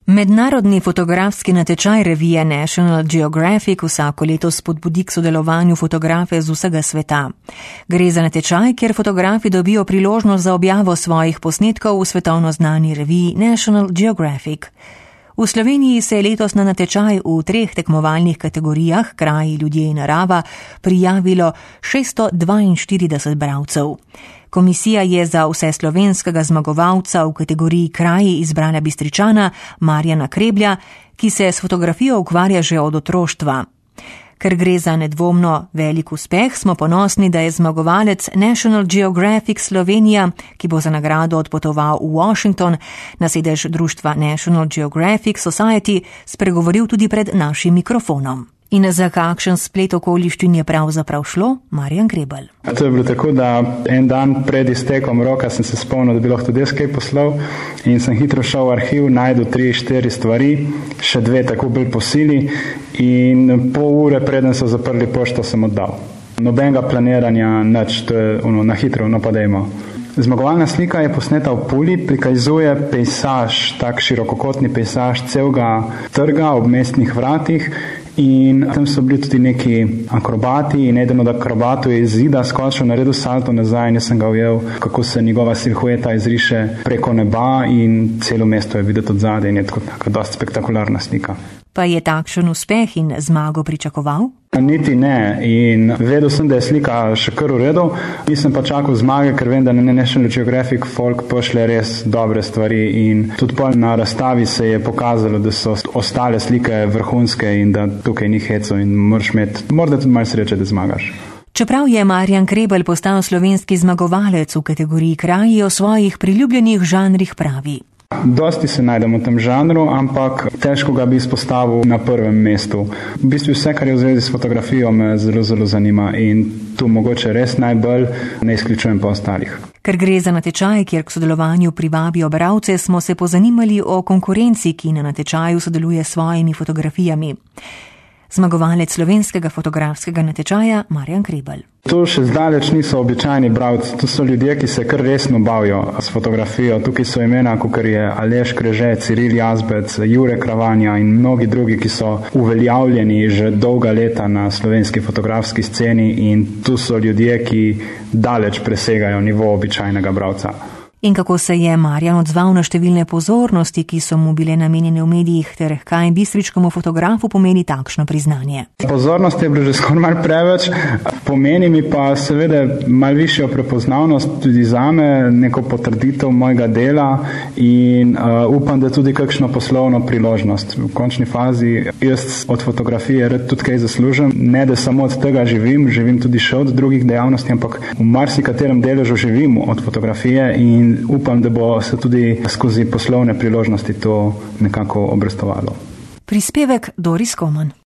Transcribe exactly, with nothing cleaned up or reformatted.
Mednarodni fotografski natečaj revije National Geographic vsako leto spodbudi k sodelovanju fotografe z vsega sveta. Gre za natečaj, kjer fotografi dobijo priložnost za objavo svojih posnetkov v svetovno znani reviji National Geographic. V Sloveniji se je letos na natečaj v treh tekmovalnih kategorijah, kraji, ljudje in narava, prijavilo šeststo dvainštirideset bralcev. Komisija je za vseslovenskega zmagovalca v kategoriji kraji izbrala Bistričana Marjana Kreblja, ki se s fotografijo ukvarja že od otroštva. Ker gre za nedvomno velik uspeh, smo ponosni, da je zmagovalec National Geographic Slovenija, ki bo za nagrado odpotoval v Washington na sedež društva National Geographic Society, spregovoril tudi pred našim mikrofonom. In za kakšen splet okoliščin je pravzaprav šlo? Marjan Krebelj. To je bilo tako, da en dan pred iztekom roka sem se spomnil, da bi lahko tudi jaz kaj poslal in sem hitro šel v arhiv, najdu tri, štiri stvari, še dve tako bolj po sili in pol ure preden so zaprli pošto sem oddal. Nobenega planiranja, nič, to je ono, na hitro, no pa dajmo. Zmagovalna slika je posneta v Puli, prikazuje pejsaž, tak širokokotni pejsaž celega trga ob mestnih vratih. In tam so bili tudi neki akrobati in eden od akrobatov je iz zida skočil, naredil salto nazaj in jaz sem ga ujel, kako se njegova silhueta izriše preko neba in celo mesto je videti od zadaj in je tako taka dosti spektakularna slika. Pa je takšen uspeh in zmago pričakoval? Niti ne in vedel sem, da je slika še kar v redu, nisem pa čakal zmage, ker vem, da na National Geographic folk pošlje res dobre stvari in tudi pol na razstavi se je pokazalo, da so ostale slike vrhunske in da tukaj ni heco in moraš imeti, morda tudi malo sreče, da zmagaš. Čeprav je Marjan Krebelj postal slovenski zmagovalec v kategoriji kraji, o svojih priljubljenih žanrih pravi. Dosti se najdem v tem žanru, ampak težko ga bi izpostavil na prvem mestu. V bistvu vse, kar je v zvezi s fotografijo, me zelo, zelo zanima in tu mogoče res najbolj, ne izključujem pa ostalih. Ker gre za natečaj, kjer k sodelovanju privabijo bralce, smo se pozanimali o konkurenci, ki na natečaju sodeluje s svojimi fotografijami. Zmagovalec slovenskega fotografskega natečaja Marjan Krebelj. To še zdaleč niso običajni bralci, to so ljudje, ki se kar resno bavijo s fotografijo. Tukaj so imena, kot je Aleš Kreže, Ciril Jazbec, Jure Kravanja in mnogi drugi, ki so uveljavljeni že dolga leta na slovenski fotografski sceni in tu so ljudje, ki daleč presegajo nivo običajnega bralca. In kako se je Marjan odzval na številne pozornosti, ki so mu bile namenjene v medijih, ter kaj bistričkemu fotografu pomeni takšno priznanje? Pozornost je bilo že skoraj malo preveč, pomeni mi pa seveda malo višjo prepoznavnost tudi zame, neko potrditev mojega dela in uh, upam, da tudi kakšno poslovno priložnost. V končni fazi jaz od fotografije rad tudi kaj zaslužim, ne da samo od tega živim, živim tudi še od drugih dejavnosti, ampak v marsikaterem deležu živim od fotografije in upam, da bo se tudi skozi poslovne priložnosti to nekako obrestovalo. Prispevek Doris Koman.